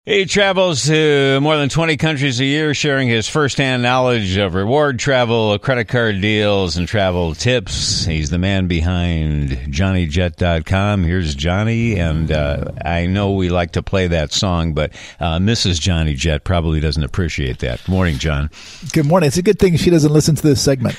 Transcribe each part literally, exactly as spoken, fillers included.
He travels to more than twenty countries a year, sharing his firsthand knowledge of reward travel, credit card deals, and travel tips. He's the man behind Johnny Jet dot com. Here's Johnny, and uh, I know we like to play that song, but uh, Missus Johnny Jet probably doesn't appreciate that. Good morning, John. Good morning. It's a good thing she doesn't listen to this segment.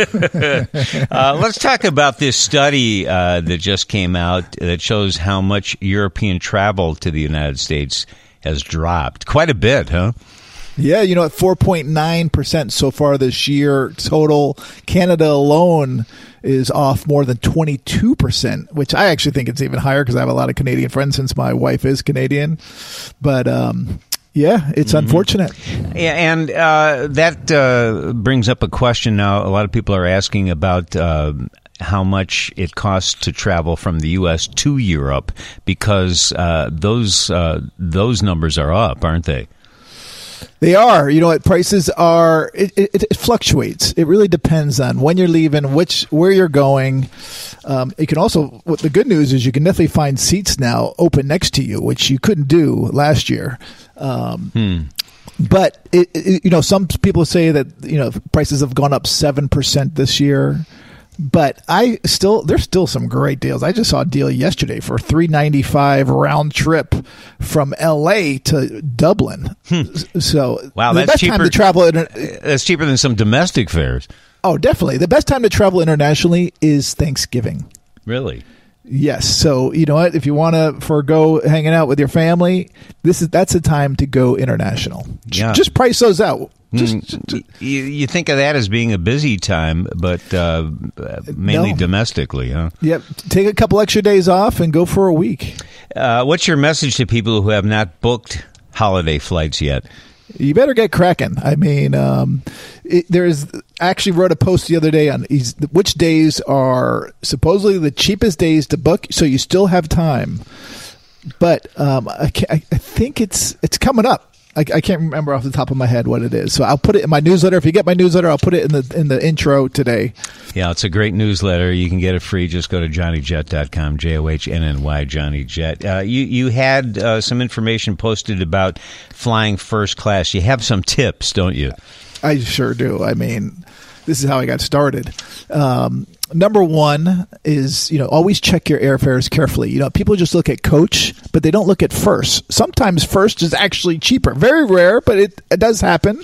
uh, let's talk about this study uh, that just came out that shows how much European travel to the United States has dropped quite a bit, huh? Yeah, you know, at four point nine percent so far this year total. Canada alone is off more than twenty-two percent, which I actually think it's even higher because I have a lot of Canadian friends since my wife is Canadian. But, um, yeah, it's mm-hmm. unfortunate. Yeah, and uh, that uh, brings up a question now. A lot of people are asking about uh, how much it costs to travel from the U S to Europe, because uh, those uh, those numbers are up, aren't they? They are. You know what? Prices are. It, it, it fluctuates. It really depends on when you're leaving, which where you're going. Um, you can also. What the good news is, you can definitely find seats now open next to you, which you couldn't do last year. Um, hmm. But it, it, you know, some people say that you know prices have gone up seven percent this year. But I still, there's still some great deals. I just saw a deal yesterday for three ninety-five round trip from L A to Dublin. Hmm. So wow, the that's best cheaper. Time to travel inter- that's cheaper than some domestic fares. Oh, definitely. The best time to travel internationally is Thanksgiving. Really? Yes. So you know what? If you want to forego hanging out with your family, this is that's a time to go international. Yeah. Just price those out. Just, mm, just, you, you think of that as being a busy time, but uh, mainly no. domestically, huh? Yep. Take a couple extra days off and go for a week. Uh, what's your message to people who have not booked holiday flights yet? You better get cracking. I mean, um, it, there's I actually wrote a post the other day on which days are supposedly the cheapest days to book, so you still have time. But um, I, I think it's it's coming up. I, I can't remember off the top of my head what it is. So I'll put it in my newsletter. If you get my newsletter, I'll put it in the in the intro today. Yeah, it's a great newsletter. You can get it free. Just go to Johnny Jet dot com, J O H N N Y, Johnny Jet. Uh, you, you had uh, some information posted about flying first class. You have some tips, don't you? I sure do. I mean, this is how I got started. Um, number one is, you know, always check your airfares carefully. You know, people just look at coach, but they don't look at first. Sometimes first is actually cheaper. Very rare, but it, it does happen.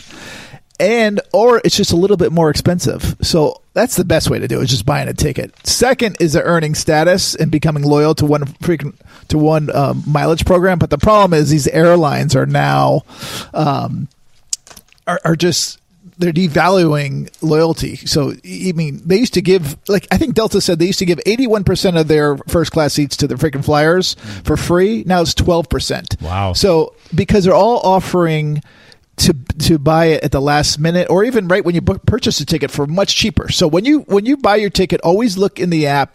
And, or it's just a little bit more expensive. So that's the best way to do it, is just buying a ticket. Second is the earning status and becoming loyal to one frequent, to one um, mileage program. But the problem is these airlines are now, um, are, are just, they're devaluing loyalty. So, I mean, they used to give, like, I think Delta said they used to give eighty-one percent of their first class seats to the freaking flyers mm. for free. Now it's twelve percent. Wow. So, because they're all offering to to buy it at the last minute, or even right when you book, purchase a ticket for much cheaper. So when you when you buy your ticket, always look in the app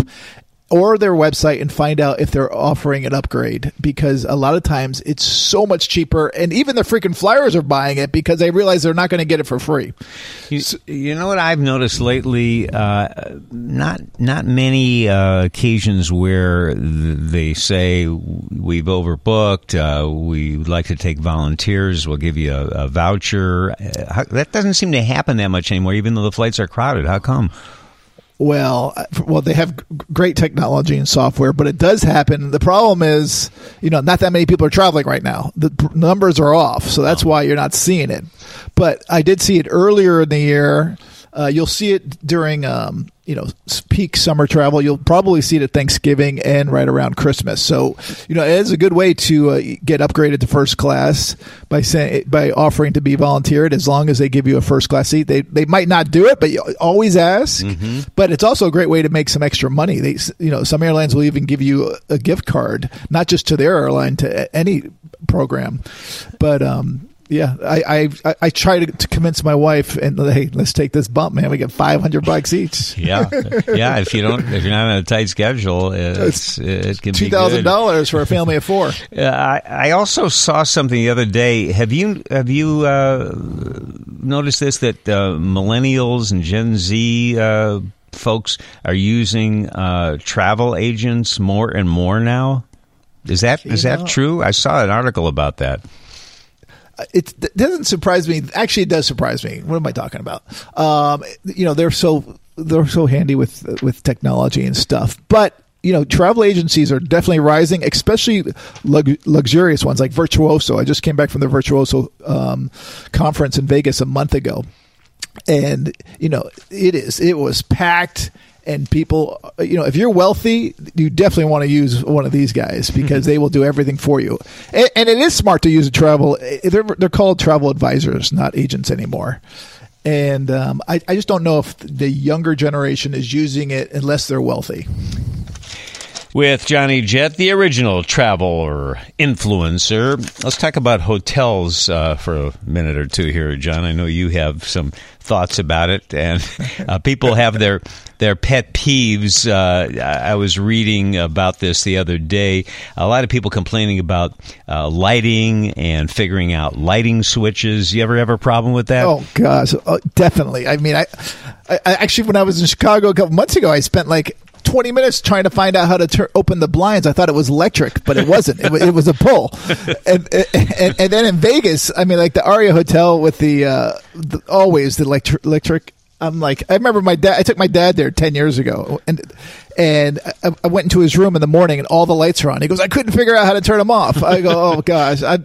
or their website and find out if they're offering an upgrade, because a lot of times it's so much cheaper, and even the freaking flyers are buying it because they realize they're not going to get it for free. You, so, you know what I've noticed lately? Uh, not not many uh, occasions where th- they say we've overbooked. Uh, we would like to take volunteers. We'll give you a, a voucher. Uh, how, that doesn't seem to happen that much anymore, even though the flights are crowded. How come? Well, well, they have great technology and software, but it does happen. The problem is, you know, not that many people are traveling right now. The p- numbers are off, so that's why you're not seeing it. But I did see it earlier in the year. Uh, you'll see it during, um, you know, peak summer travel. You'll probably see it at Thanksgiving and right around Christmas. So, you know, it is a good way to uh, get upgraded to first class by saying by offering to be volunteered, as long as they give you a first class seat. They they might not do it, but you always ask. Mm-hmm. But it's also a great way to make some extra money. They, you know, some airlines will even give you a, a gift card, not just to their airline, to any program. But um, yeah, I, I I try to, to convince my wife, and hey, let's take this bump, man. We get five hundred bucks each. Yeah, yeah. If you don't, if you're not on a tight schedule, it's, it can be two thousand dollars for a family of four. Uh, I I also saw something the other day. Have you have you uh, noticed this, that uh, millennials and Gen Z uh, folks are using uh, travel agents more and more now? Is that is that true? I saw an article about that. it doesn't surprise me. Actually, it does surprise me. What am I talking about? Um, you know, they're so they're so handy with with technology and stuff. But you know, travel agencies are definitely rising, especially lug- luxurious ones like Virtuoso. I just came back from the Virtuoso um, conference in Vegas a month ago, and you know, it is it was packed. And people, you know, if you're wealthy, you definitely want to use one of these guys because they will do everything for you. And, and it is smart to use a travel. They're, they're called travel advisors, not agents anymore. And um, I, I just don't know if the younger generation is using it unless they're wealthy. With Johnny Jett, the original traveler influencer. Let's talk about hotels uh, for a minute or two here, John. I know you have some thoughts about it, and uh, people have their their pet peeves. Uh, I was reading about this the other day. A lot of people complaining about uh, lighting and figuring out lighting switches. You ever have a problem with that? Oh gosh, oh, definitely. I mean, I, I actually when I was in Chicago a couple months ago, I spent like twenty minutes trying to find out how to tur- open the blinds. I thought it was electric, but it wasn't. It, it was a pull. And, and and then in Vegas, I mean, like the Aria Hotel with the, uh, the always the electric, electric. I'm like, I remember my dad. I took my dad there ten years ago, and and I, I went into his room in the morning, and all the lights are on. He goes, I couldn't figure out how to turn them off. I go, oh gosh. I,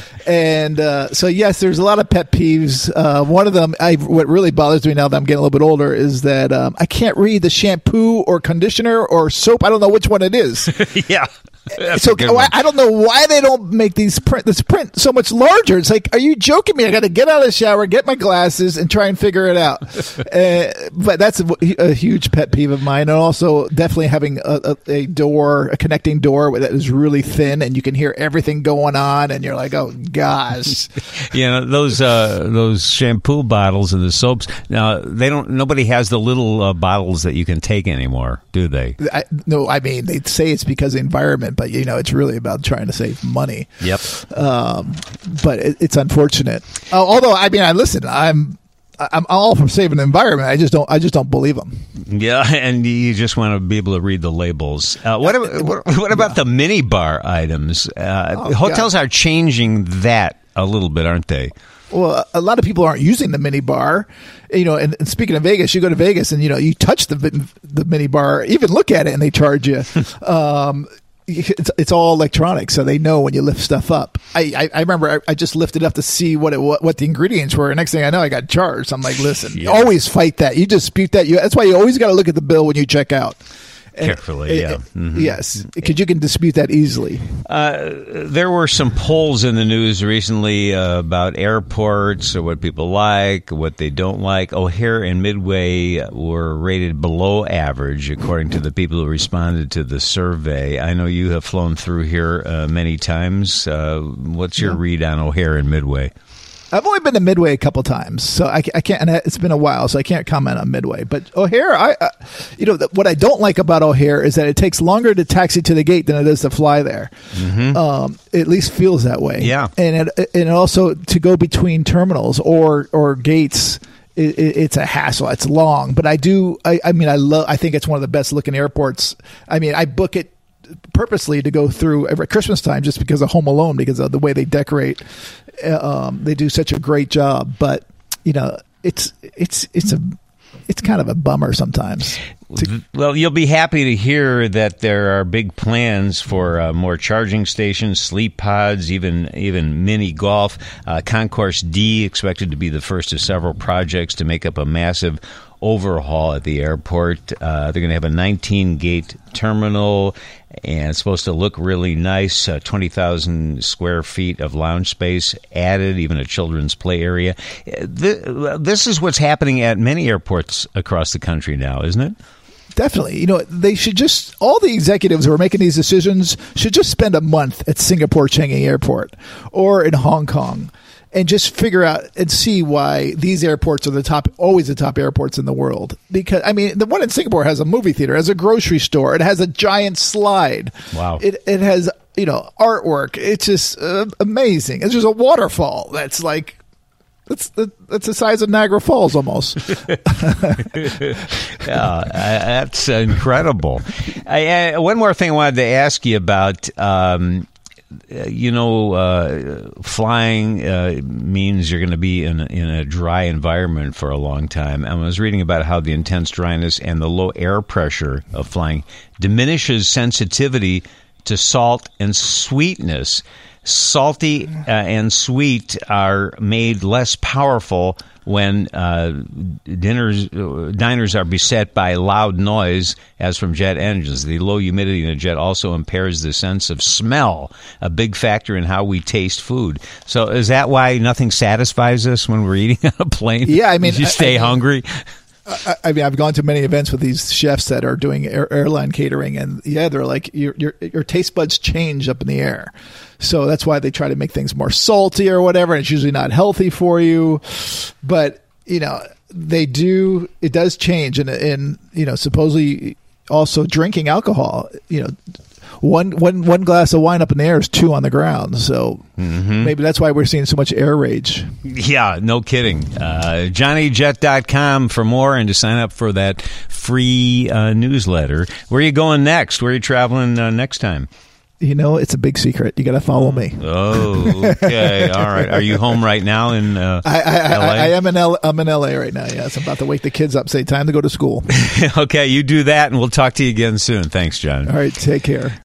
and uh, so yes, there's a lot of pet peeves. Uh, one of them, I, what really bothers me now that I'm getting a little bit older, is that um, I can't read the shampoo or conditioner or soap. I don't know which one it is. Yeah. That's so I, I don't know why they don't make these print this print so much larger. It's like, are you joking me? I got to get out of the shower, get my glasses, and try and figure it out. uh, but that's a, a huge pet peeve of mine, and also definitely having a, a, a door, a connecting door that is really thin, and you can hear everything going on, and you're like, oh gosh. You know, those uh, those shampoo bottles and the soaps. Now they don't. Nobody has the little uh, bottles that you can take anymore, do they? I, no, I mean they say it's because of the environment. But, you know, it's really about trying to save money. Yep. Um, but it, it's unfortunate. Uh, although, I mean, I listen, I'm I'm all for saving the environment. I just don't I just don't believe them. Yeah, and you just want to be able to read the labels. Uh, what, what, what about yeah. the mini bar items? Uh, oh, hotels God. are changing that a little bit, aren't they? Well, a lot of people aren't using the mini bar, you know. And, and speaking of Vegas, you go to Vegas and you know you touch the the mini bar, even look at it, and they charge you. um, It's, it's all electronic, so they know when you lift stuff up. I, I, I remember I, I just lifted up to see what it what, what the ingredients were. And next thing I know, I got charged. I'm like, listen, yeah. always fight that. You dispute that. You, that's why you always got to look at the bill when you check out. And, Carefully, yeah. Mm-hmm. Yes, because you can dispute that easily. Uh, there were some polls in the news recently uh, about airports, or what people like, what they don't like. O'Hare and Midway were rated below average, according to the people who responded to the survey. I know you have flown through here uh, many times. Uh, what's your yeah. read on O'Hare and Midway? I've only been to Midway a couple times, so I, I can't. And it's been a while, so I can't comment on Midway. But O'Hare, I, I you know, the, what I don't like about O'Hare is that it takes longer to taxi to the gate than it does to fly there. Mm-hmm. Um, it at least feels that way. Yeah, and it, and also to go between terminals or or gates. It, it, it's a hassle. It's long, but I do. I, I mean, I love. I think it's one of the best looking airports. I mean, I book it purposely to go through every Christmas time just because of Home Alone, because of the way they decorate. Um, they do such a great job, but you know, it's it's it's a it's kind of a bummer sometimes. To- well, you'll be happy to hear that there are big plans for uh, more charging stations, sleep pods, even even mini golf. Uh, Concourse D expected to be the first of several projects to make up a massive overhaul at the airport. Uh, they're going to have a nineteen gate terminal, and it's supposed to look really nice. Uh, twenty thousand square feet of lounge space added, even a children's play area. This is what's happening at many airports across the country now, isn't it? Definitely. You know, they should just, all the executives who are making these decisions should just spend a month at Singapore Changi Airport or in Hong Kong and just figure out and see why these airports are the top, always the top airports in the world. Because, I mean, the one in Singapore has a movie theater, has a grocery store, it has a giant slide. Wow. It it has, you know, artwork. It's just uh, amazing. It's just a waterfall that's like, That's that's the size of Niagara Falls almost. Yeah, that's incredible. I, I, one more thing I wanted to ask you about. Um, you know, uh, flying uh, means you're going to be in, in a dry environment for a long time. And I was reading about how the intense dryness and the low air pressure of flying diminishes sensitivity to salt and sweetness. Salty uh, and sweet are made less powerful when uh, dinners, uh, diners are beset by loud noise, as from jet engines. The low humidity in a jet also impairs the sense of smell, a big factor in how we taste food. So is that why nothing satisfies us when we're eating on a plane? Yeah, I mean, you stay I, I mean, hungry. I, I mean, I've gone to many events with these chefs that are doing air, airline catering, and yeah, they're like, your, your your taste buds change up in the air. So that's why they try to make things more salty or whatever, and it's usually not healthy for you. But, you know, they do, it does change. And, and you know, supposedly also drinking alcohol, you know, one, one, one glass of wine up in the air is two on the ground. So mm-hmm. maybe that's why we're seeing so much air rage. Yeah, no kidding. Uh, Johnny Jet dot com for more and to sign up for that free uh, newsletter. Where are you going next? Where are you traveling uh, next time? You know, it's a big secret. You got to follow me. Oh, okay. All right. Are you home right now in uh, I, I, L A? I, I am in L. I'm in L A right now. Yes, I'm about to wake the kids up. Say time to go to school. Okay, you do that, and we'll talk to you again soon. Thanks, John. All right. Take care.